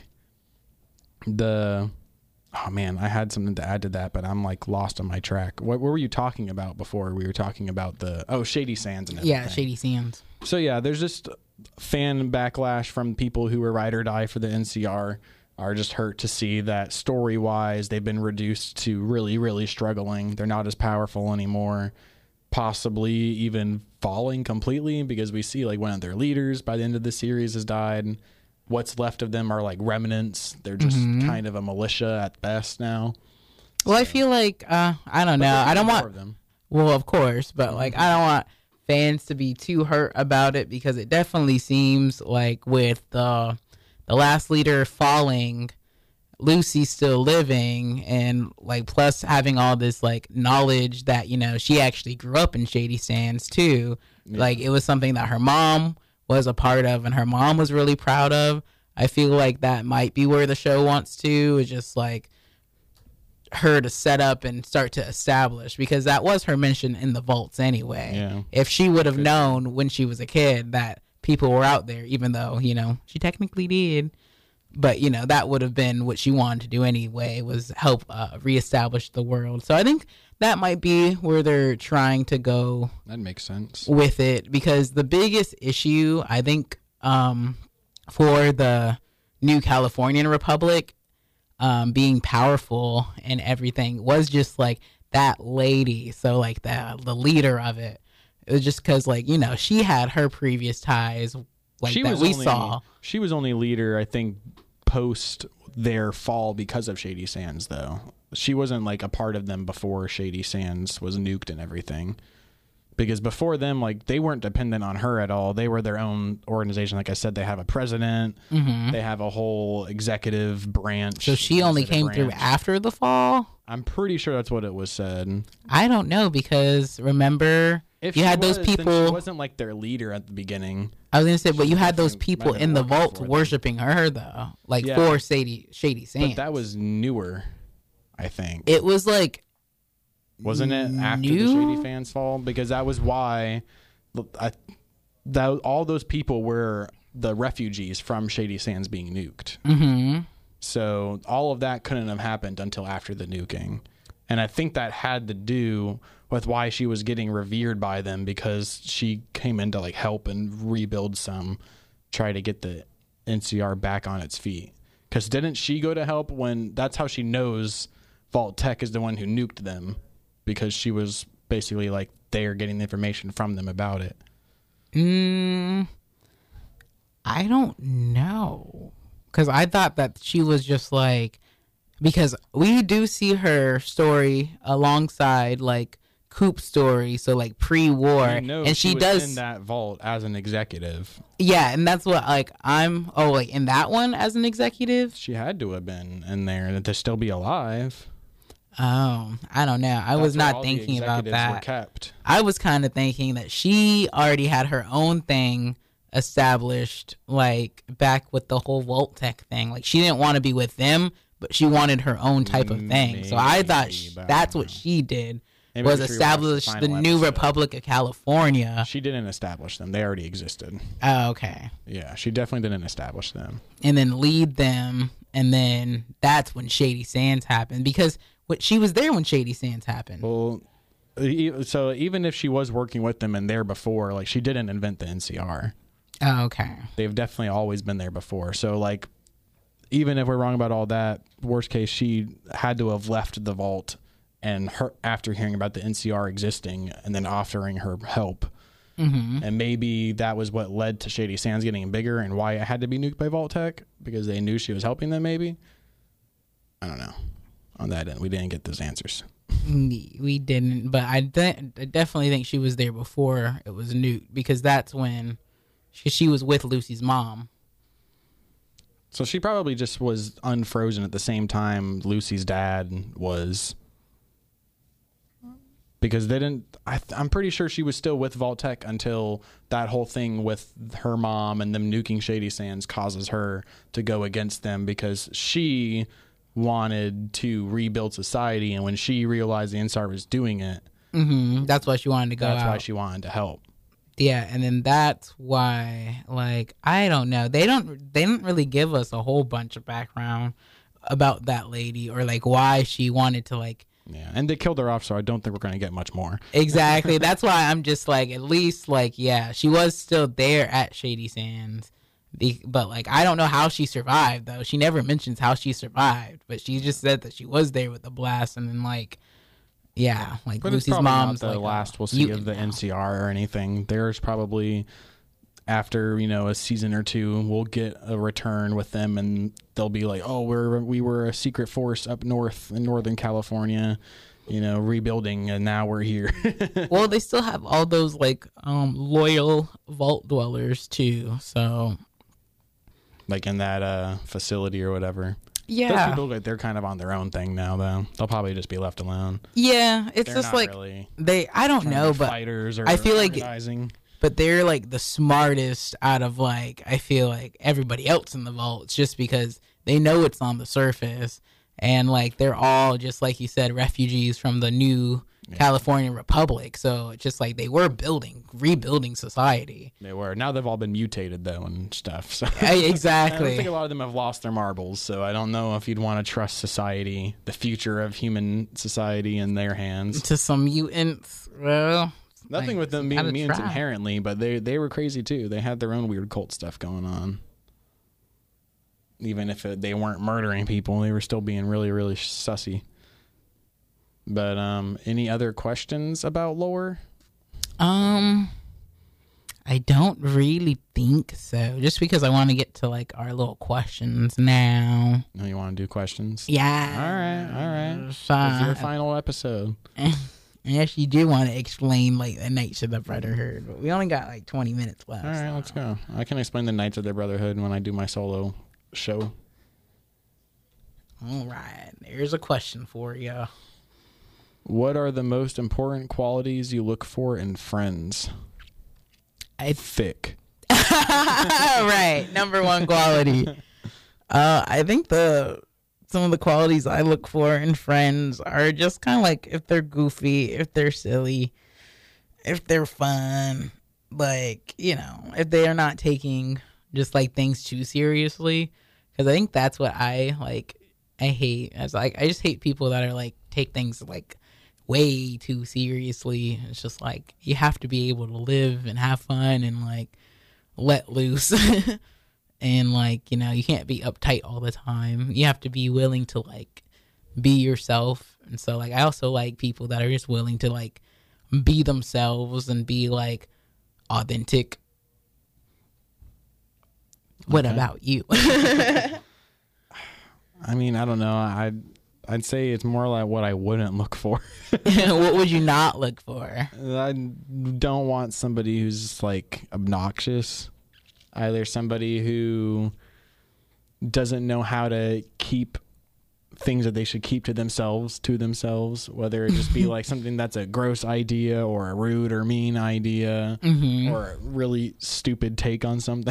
oh man, I had something to add to that, but I'm like lost on my track. What were you talking about before? We were talking about Shady Sands and everything. Yeah, Shady Sands. So yeah, there's just fan backlash from people who were ride or die for the NCR, are just hurt to see that story-wise they've been reduced to really, really struggling. They're not as powerful anymore, possibly even falling completely, because we see like one of their leaders by the end of the series has died. What's left of them are like remnants. They're just kind of a militia at best now. Well, I feel like I don't know. I don't want them. Well, of course, but like I don't want fans to be too hurt about it, because it definitely seems like with the last leader falling, Lucy's still living, and like plus having all this like knowledge that she actually grew up in Shady Sands too. Yeah. Like, it was something that her mom was a part of, and her mom was really proud of. I feel like that might be where the show wants to, is just like her to set up and start to establish, because that was her mission in the vaults anyway. Yeah. If she would have known when she was a kid that people were out there, even though she technically did, but that would have been what she wanted to do anyway, was help reestablish the world. So I think that might be where they're trying to go. That makes sense with it, because the biggest issue, I think, for the New Californian Republic being powerful and everything, was just like that lady. So like the leader of it, it was just because like she had her previous ties, like saw. She was only leader, I think, post their fall because of Shady Sands, though. She wasn't like a part of them before Shady Sands was nuked and everything, because before them, like, they weren't dependent on her at all. They were their own organization. Like I said, they have a president. They have a whole executive branch. So she only came through after the fall? I'm pretty sure that's what it was said. I don't know, because remember, if you had those people. Then she wasn't like their leader at the beginning. I was gonna say, but you had those people in the vault worshiping her, though, like for Shady Sands. But that was newer, I think. It was like, wasn't it after the Shady Fans fall? Because that was why all those people were the refugees from Shady Sands being nuked. Mm-hmm. So all of that couldn't have happened until after the nuking. And I think that had to do with why she was getting revered by them, because she came in to like help and rebuild try to get the NCR back on its feet. Because didn't she go to help when, that's how she knows Vault Tech is the one who nuked them, because she was basically like there getting the information from them about it. I don't know, because I thought that she was just like, because we do see her story alongside like Coop's story, so like pre-war, and she does in that vault as an executive. Yeah, and that's what like like in that one as an executive, she had to have been in there to still be alive. Oh, I don't know. I was not thinking about that. Were kept. I was kind of thinking that she already had her own thing established, like back with the whole Vault Tech thing. Like, she didn't want to be with them, but she wanted her own type of thing. So I thought that's what she did. Maybe was we should rewatch established the final new episode. Republic of California. She didn't establish them. They already existed. Oh, okay. Yeah, she definitely didn't establish them. And then lead them, and then that's when Shady Sands happened, because she was there when Shady Sands happened. Well, so even if she was working with them and there before, like, she didn't invent the NCR. Oh, okay. They've definitely always been there before. So, like, even if we're wrong about all that, worst case, she had to have left the vault and her after hearing about the NCR existing and then offering her help. Mm-hmm. And maybe that was what led to Shady Sands getting bigger and why it had to be nuked by Vault-Tec, because they knew she was helping them, maybe. I don't know. On that end, we didn't get those answers. We didn't, but I definitely think she was there before it was nuked, because that's when she was with Lucy's mom. So she probably just was unfrozen at the same time Lucy's dad was. Because they didn't, I'm pretty sure she was still with Vault-Tec until that whole thing with her mom and them nuking Shady Sands causes her to go against them, because she wanted to rebuild society, and when she realized the NCR was doing it, that's why she wanted to go that's out. why she wanted to help. Yeah, and then that's why, like, I don't know. They didn't really give us a whole bunch of background about that lady, or like why she wanted to, like. Yeah, and they killed her off, so I don't think we're going to get much more. Exactly. That's why I'm just like, at least, like, yeah, she was still there at Shady Sands. But, like, I don't know how she survived, though. She never mentions how she survived, but she just said that she was there with the blast, and then, like, yeah, like, But Lucy's it's probably mom's not the like, last we'll see of the now. NCR or anything. There's probably, after, you know, a season or two, we'll get a return with them, and they'll be like, oh, we were a secret force up north in Northern California, you know, rebuilding, and now we're here. Well, they still have all those, like, loyal vault dwellers, too, so. Like in that facility or whatever. Yeah. Those people, like, they're kind of on their own thing now, though. They'll probably just be left alone. Yeah, it's They're just not like, really I don't know, but fighters or I feel like organizing. but they're like the smartest out of, like, I feel like everybody else in the vaults, just because they know it's on the surface, and like they're all, just like you said, refugees from the new California Republic. So it's just like they were rebuilding society. They were. Now they've all been mutated, though, and stuff. So Exactly. I don't think a lot of them have lost their marbles, so I don't know if you'd want to trust society, the future of human society, in their hands. To some mutants, well, Nothing like, with them being gotta mutants try. inherently, but they were crazy too. They had their own weird cult stuff going on. Even if they weren't murdering people, they were still being really, really sussy. But any other questions about lore? I don't really think so. Just because I want to get to, like, our little questions now. No, you want to do questions? Yeah. All right. It's your final episode. Yes, you do want to explain, like, the Knights of the Brotherhood, but we only got like 20 minutes left. All right, let's go. I can explain the Knights of the Brotherhood when I do my solo show. All right, there's a question for you. What are the most important qualities you look for in friends? Thick. Right, number one quality. I think some of the qualities I look for in friends are just kind of like if they're goofy, if they're silly, if they're fun, like, you know, if they are not taking just like things too seriously. Because I think that's what I hate. I just hate people that are like take things like way too seriously. It's just like you have to be able to live and have fun and like let loose. And, like, you know, you can't be uptight all the time. You have to be willing to, like, be yourself. And so, like, I also like people that are just willing to, like, be themselves and be, like, authentic. What about you? I mean, I don't know. I'd say it's more like what I wouldn't look for. What would you not look for? I don't want somebody who's just, like, obnoxious. Either somebody who doesn't know how to keep things that they should keep to themselves, whether it just be like something that's a gross idea or a rude or mean idea or a really stupid take on something.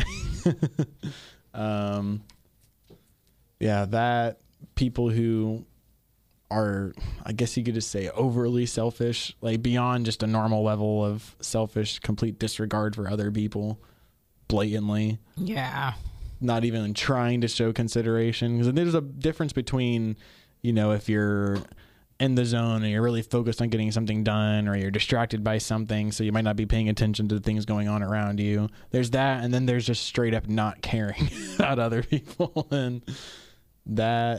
Yeah, that people who are, I guess you could just say, overly selfish, like beyond just a normal level of selfish, complete disregard for other people, blatantly. Yeah. Not even trying to show consideration. Because there's a difference between, if you're in the zone and you're really focused on getting something done, or you're distracted by something, so you might not be paying attention to the things going on around you. There's that, and then there's just straight up not caring about other people. And that...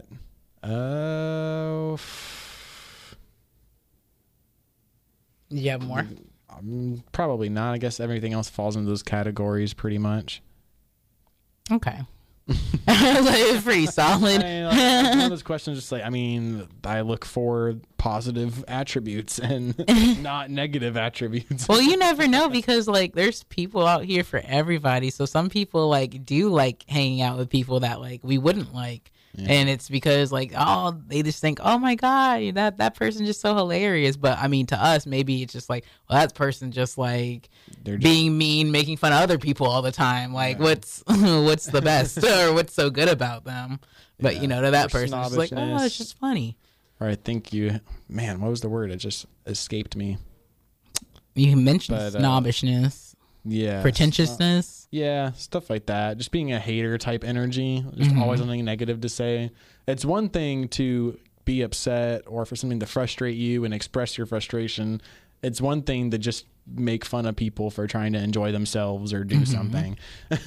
You have more? Probably not. I guess everything else falls into those categories pretty much. Okay. It's pretty solid. One of those questions, just like, I look for positive attributes and not negative attributes. Well, you never know, because like there's people out here for everybody. So some people like do like hanging out with people that like we wouldn't like. Yeah. And it's because like, they just think, oh my God, that person's just so hilarious. But I mean, to us, maybe it's just like, well, that person just like being mean, making fun of other people all the time. Like, what's the best or what's so good about them? But to that person, it's like, oh, it's just funny. Or I think what was the word? It just escaped me. You mentioned snobbishness. Yeah. Pretentiousness. Yeah, stuff like that. Just being a hater type energy. Just always something negative to say. It's one thing to be upset or for something to frustrate you and express your frustration. It's one thing to just make fun of people for trying to enjoy themselves or do something.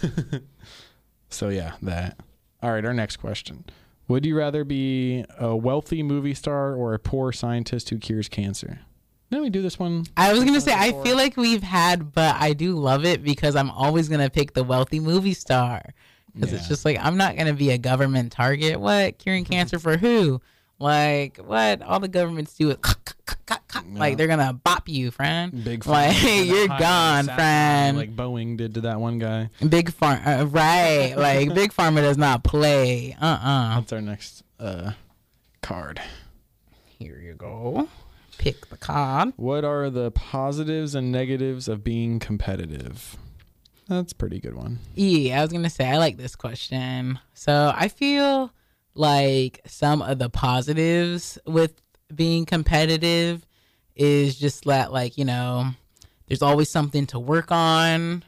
So yeah, that. All right, our next question. Would you rather be a wealthy movie star or a poor scientist who cures cancer? Didn't we do this one? I was going to say, I feel like we've had, but I do love it because I'm always going to pick the wealthy movie star. Because it's just like, I'm not going to be a government target. What? Curing cancer for who? Like, what? All the governments do is like, they're going to bop you, friend. Big pharma. Like, you're gone, friend. Like Boeing did to that one guy. Big pharma, right. Like, Big Pharma does not play. That's our next card. Here you go. Pick the card. What are the positives and negatives of being competitive? That's a pretty good one. Yeah, I was going to say, I like this question. So I feel like some of the positives with being competitive is just that, like, there's always something to work on.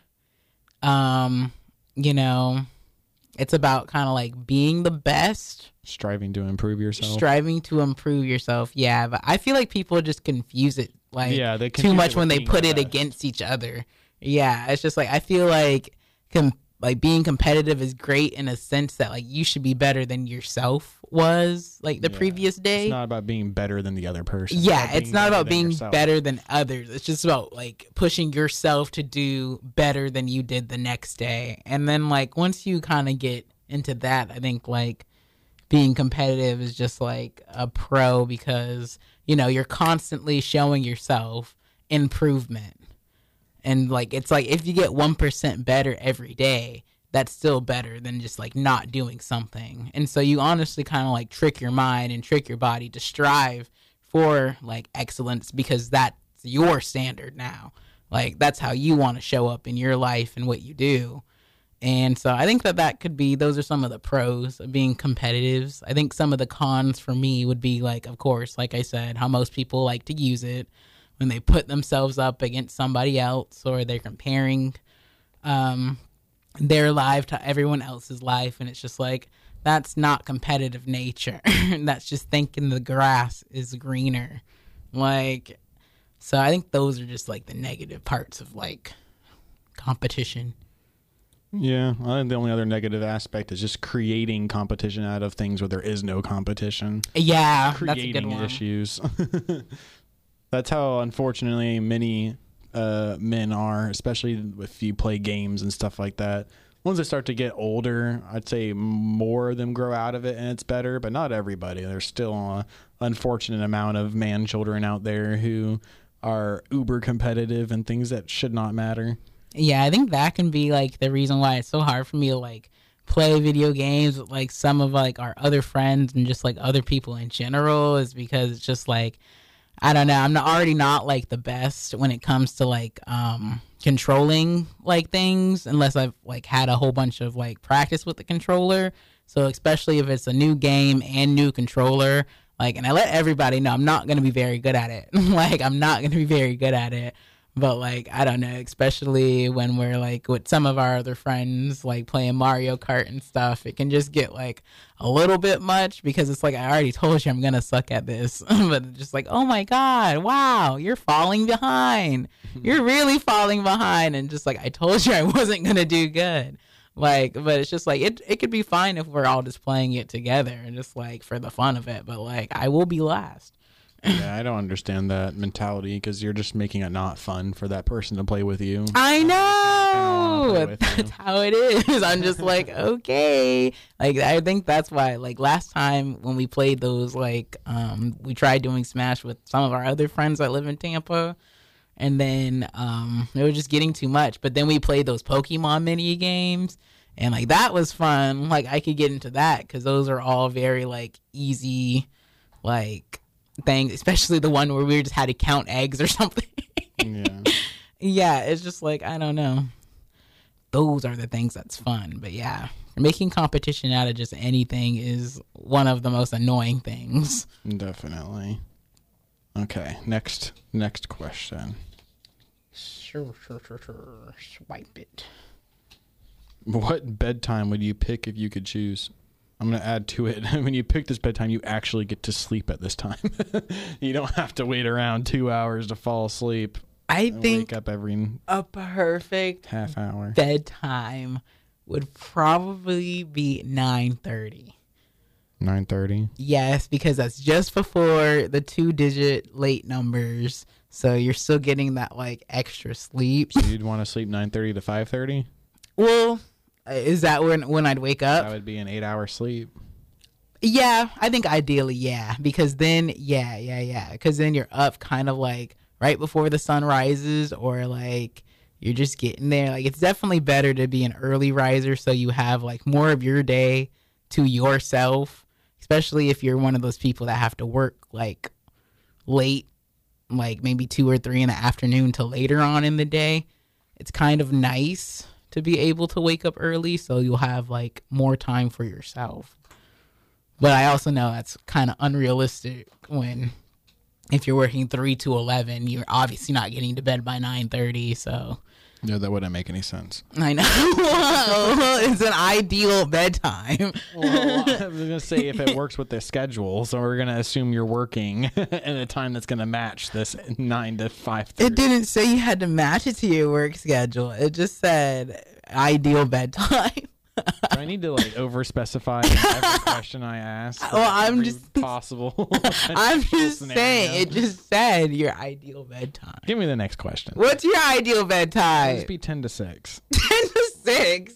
It's about kind of like being the best. Striving to improve yourself. Yeah, but I feel like people just confuse it too much when they put it against each other. Yeah, it's just like I feel like being competitive is great in a sense that like you should be better than yourself was like the previous day. It's not about being better than the other person. Yeah, it's not about being better than others. It's just about like pushing yourself to do better than you did the next day. And then like once you kind of get into that, I think like being competitive is just like a pro because, you're constantly showing yourself improvement. And like, it's like if you get 1% better every day, that's still better than just like not doing something. And so you honestly kind of like trick your mind and trick your body to strive for like excellence because that's your standard now. Like that's how you want to show up in your life and what you do. And so I think that could be, those are some of the pros of being competitive. I think some of the cons for me would be like, of course, like I said, how most people like to use it when they put themselves up against somebody else or they're comparing their life to everyone else's life. And it's just like, that's not competitive nature. That's just thinking the grass is greener. Like, so I think those are just like the negative parts of like competition. Yeah, I think the only other negative aspect is just creating competition out of things where there is no competition. Yeah, creating that's a good one. Issues. That's how, unfortunately, many men are, especially if you play games and stuff like that. Once they start to get older, I'd say more of them grow out of it and it's better, but not everybody. There's still an unfortunate amount of man children out there who are uber competitive and things that should not matter. Yeah, I think that can be like the reason why it's so hard for me to like play video games with like some of like our other friends and just like other people in general is because it's just like, I don't know, I'm already not like the best when it comes to like controlling like things unless I've like had a whole bunch of like practice with the controller. So especially if it's a new game and new controller, Like, and I let everybody know I'm not going to be very good at it. Like, I'm not going to be very good at it. But, like, I don't know, especially when we're, like, with some of our other friends, like, playing Mario Kart and stuff, it can just get, like, a little bit much because it's like, I already told you I'm going to suck at this. But it's just like, oh, my God, wow, you're falling behind. You're really falling behind. And just like, I told you I wasn't going to do good. Like, but it's just like, it could be fine if we're all just playing it together and just, like, for the fun of it. But, like, I will be last. Yeah, I don't understand that mentality because you're just making it not fun for that person to play with you. I know. With that's how it is. I'm just like, okay. Like, I think that's why, like, last time when we played those, like, we tried doing Smash with some of our other friends that live in Tampa. And then it was just getting too much. But then we played those Pokemon mini games. And, like, that was fun. Like, I could get into that because those are all very, like, easy, like, things, especially the one where we just had to count eggs or something. Yeah, it's just like, I don't know. Those are the things that's fun. But yeah, making competition out of just anything is one of the most annoying things. Definitely. Okay, next question. Sure. Swipe it. What bedtime would you pick if you could choose? I'm going to add to it. When you pick this bedtime, you actually get to sleep at this time. You don't have to wait around 2 hours to fall asleep. I think wake up every a perfect half hour. Bedtime would probably be 9:30. 9:30? Yes, because that's just before the 2-digit late numbers. So you're still getting that, like, extra sleep. So you'd want to sleep 9:30 to 5:30? Well, is that when I'd wake up? That would be an 8-hour sleep. Yeah, I think ideally, yeah. Because then, yeah. Because then you're up kind of like right before the sun rises, or like you're just getting there. Like, it's definitely better to be an early riser so you have, like, more of your day to yourself, especially if you're one of those people that have to work, like, late, like maybe 2 or 3 in the afternoon till later on in the day. It's kind of nice to be able to wake up early so you'll have, like, more time for yourself. But I also know that's kind of unrealistic when, if you're working 3 to 11, you're obviously not getting to bed by 9:30. So Yeah, that wouldn't make any sense. I know. It's an ideal bedtime. Well, I was going to say if it works with their schedule, so we're going to assume you're working in a time that's going to match this 9 to 5:30. It didn't say you had to match it to your work schedule. It just said ideal bedtime. Do I need to, like, over-specify every question I ask? Well, I'm just possible. I'm just scenario. saying. It just said your ideal bedtime. Give me the next question. What's your ideal bedtime? Just be 10 to 6. 10 to 6.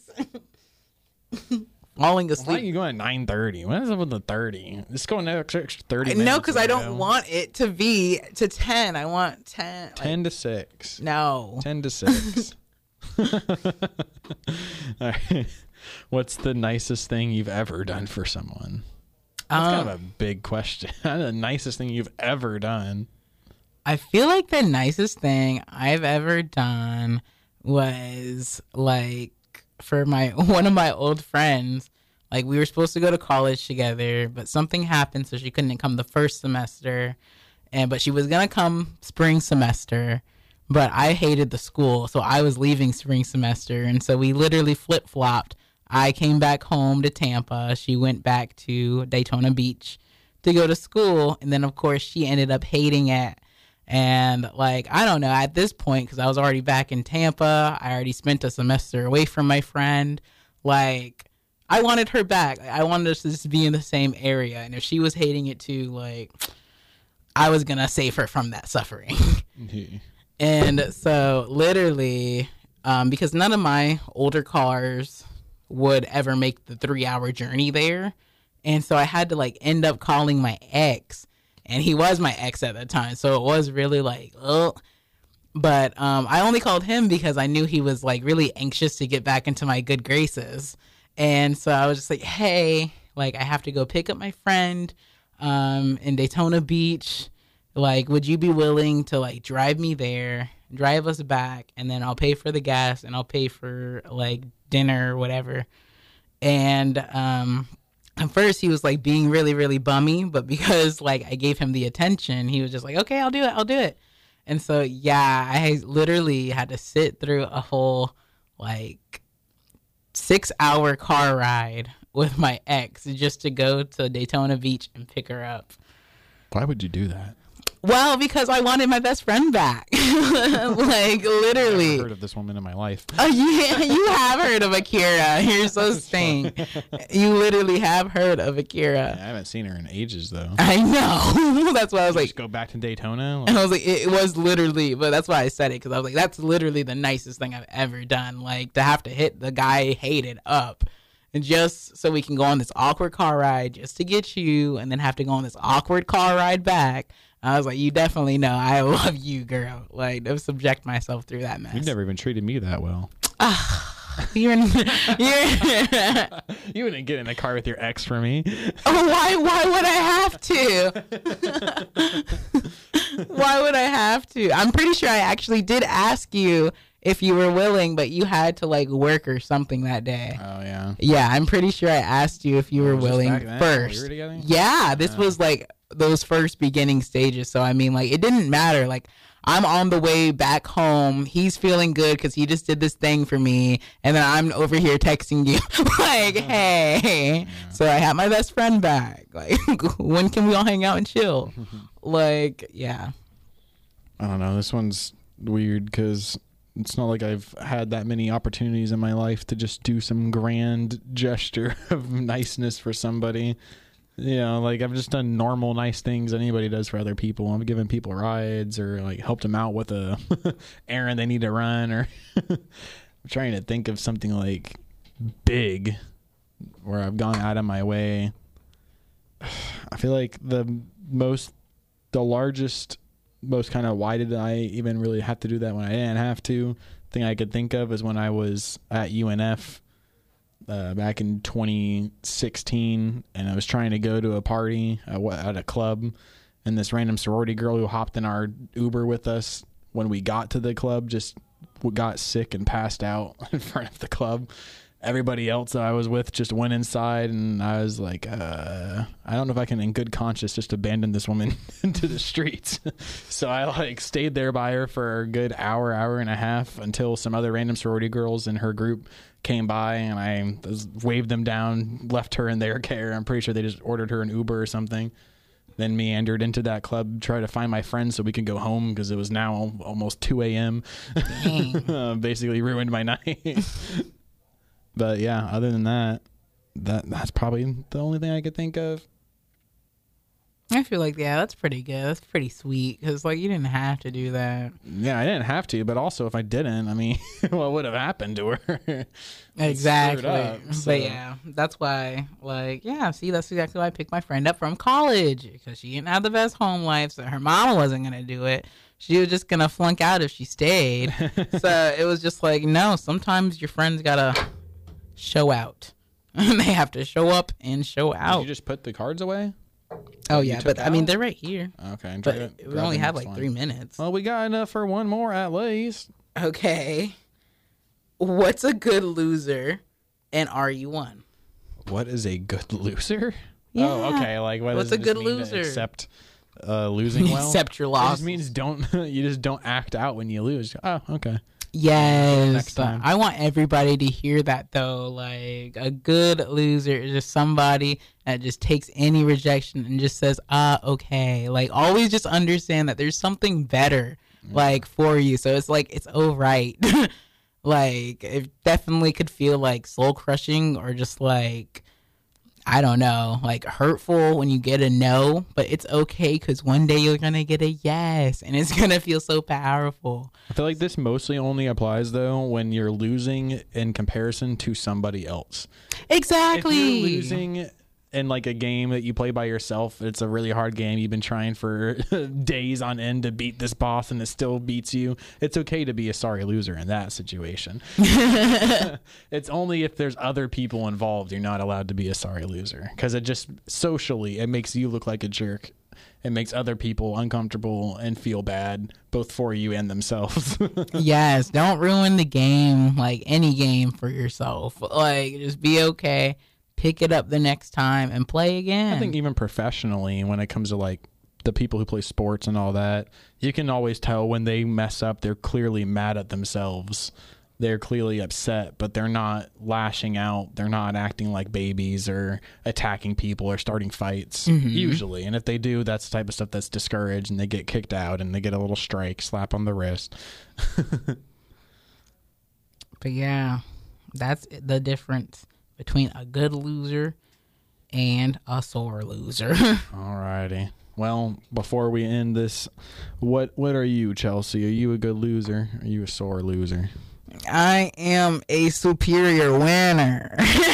Falling Why are asleep. you going at 9:30? What is up with the 30? Just go an extra 30 minutes. No, because I don't ago. want it to be to 10. I want 10. 10 to 6. No. 10 to 6. All right. What's the nicest thing you've ever done for someone? That's kind of a big question. The nicest thing you've ever done. I feel like the nicest thing I've ever done was, like, for one of my old friends. Like, we were supposed to go to college together, but something happened, so she couldn't come the first semester. But she was gonna come spring semester. But I hated the school, so I was leaving spring semester, and so we literally flip-flopped. I came back home to Tampa. She went back to Daytona Beach to go to school, and then, of course, she ended up hating it. And, like, I don't know, at this point, because I was already back in Tampa, I already spent a semester away from my friend, like, I wanted her back. I wanted us to just be in the same area, and if she was hating it too, like, I was going to save her from that suffering. And so, literally, because none of my older cars would ever make the 3-hour journey there, and so I had to, like, end up calling my ex, and he was my ex at the time, so it was really like, ugh. But I only called him because I knew he was, like, really anxious to get back into my good graces, and so I was just like, hey, like, I have to go pick up my friend in Daytona Beach. Like, would you be willing to, like, drive me there, drive us back, and then I'll pay for the gas, and I'll pay for, like, dinner or whatever. And at first he was like being really, really bummy, but because like I gave him the attention, he was just like, okay, I'll do it. And so, yeah, I literally had to sit through a whole like 6-hour car ride with my ex just to go to Daytona Beach and pick her up. Why would you do that? Well, because I wanted my best friend back. Like, literally. I've heard of this woman in my life. Oh, yeah, you have heard of Akira. You're so sane. You literally have heard of Akira. I haven't seen her in ages, though. I know. That's why I was like, just go back to Daytona. And I was like, it was literally, but that's why I said it, because I was like, that's literally the nicest thing I've ever done. Like, to have to hit the guy I hated up, and just so we can go on this awkward car ride just to get you, and then have to go on this awkward car ride back. I was like, you definitely know I love you, girl. Like, to subject myself through that mess. You've never even treated me that well. You wouldn't get in a car with your ex for me. Oh, why would I have to? Why would I have to? I'm pretty sure I actually did ask you if you were willing, but you had to like work or something that day. Oh, yeah. Yeah, I'm pretty sure I asked you if you were willing first. We were together? Yeah, this was like those first beginning stages. So I mean, like, it didn't matter. Like, I'm on the way back home. He's feeling good because he just did this thing for me, and then I'm over here texting you like, "Hey, so I have my best friend back. Like, when can we all hang out and chill?" Like, yeah. I don't know. This one's weird because it's not like I've had that many opportunities in my life to just do some grand gesture of niceness for somebody. You know, like, I've just done normal nice things anybody does for other people. I've given people rides or like helped them out with a errand they need to run, or I'm trying to think of something like big where I've gone out of my way. I feel like the largest, most kind of why did I even really have to do that when I didn't have to thing I could think of is when I was at UNF back in 2016, and I was trying to go to a party at a club, and this random sorority girl who hopped in our Uber with us when we got to the club just got sick and passed out in front of the club. Everybody else that I was with just went inside, and I was like, I don't know if I can in good conscience just abandon this woman into the streets. So I like stayed there by her for a good hour and a half until some other random sorority girls in her group came by, and I waved them down, left her in their care. I'm pretty sure they just ordered her an Uber or something. Then meandered into that club, try to find my friends so we could go home because it was now almost 2 a.m. Basically ruined my night. But yeah, other than that's probably the only thing I could think of. I feel like, yeah, that's pretty good. That's pretty sweet because, like, you didn't have to do that. Yeah, I didn't have to, but also if I didn't, I mean, what would have happened to her? Exactly. Up, so. But yeah, that's why, like, yeah, see, that's exactly why I picked my friend up from college, because she didn't have the best home life, so her mama wasn't going to do it. She was just going to flunk out if she stayed. So it was just like, no, sometimes your friends got to show out. They have to show up and show out. Did you just put the cards away? Oh, yeah, but I mean, they're right here. Okay. But we only have like 3 minutes. Well, we got enough for one more at least. Okay. What's a good loser, and are you one? What is a good loser? Yeah. Oh, okay. Like, what's a good loser? Accept losing well? Accept your It loss. just means you just don't act out when you lose. Oh, okay. Yes. Next time. I want everybody to hear that, though. Like, a good loser is just somebody that just takes any rejection and just says, okay. Like, always just understand that there's something better, like, for you. So it's like, it's all right. Like, it definitely could feel like soul crushing or just like, I don't know, like hurtful when you get a no, but it's okay because one day you're going to get a yes, and it's going to feel so powerful. I feel like this mostly only applies, though, when you're losing in comparison to somebody else. Exactly. If you're losing in like a game that you play by yourself, it's a really hard game. You've been trying for days on end to beat this boss and it still beats you. It's okay to be a sorry loser in that situation. It's only if there's other people involved you're not allowed to be a sorry loser, because it just socially it makes you look like a jerk. It makes other people uncomfortable and feel bad, both for you and themselves. Yes, don't ruin the game, like any game, for yourself. Like, just be okay. pick it up the next time and play again. I think even professionally, when it comes to like the people who play sports and all that, you can always tell when they mess up, they're clearly mad at themselves. They're clearly upset, but they're not lashing out. They're not acting like babies or attacking people or starting fights, usually. And if they do, that's the type of stuff that's discouraged, and they get kicked out and they get a little strike, slap on the wrist. But yeah, that's the difference between a good loser and a sore loser. Alrighty. Well, before we end this, what are you, Chelsea? Are you a good loser? Are you a sore loser? I am a superior winner.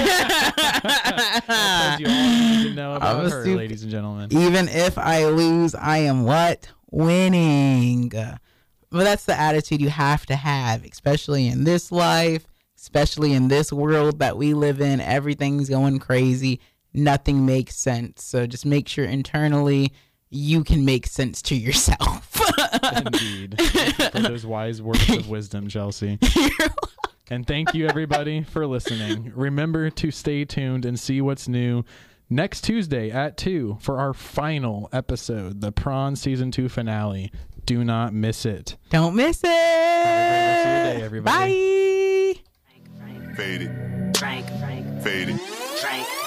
That's you all need to know about her, ladies and gentlemen. Even if I lose, I am what? Winning. But that's the attitude you have to have, especially in this life, especially in this world that we live in. Everything's going crazy. Nothing makes sense. So just make sure internally you can make sense to yourself. Indeed. For those wise words of wisdom, Chelsea. And thank you, everybody, for listening. Remember to stay tuned and see what's new next Tuesday at 2 for our final episode, the Prawn Season 2 finale. Do not miss it. Don't miss it. Have a great rest of your day, everybody. Bye. Faded. Faded.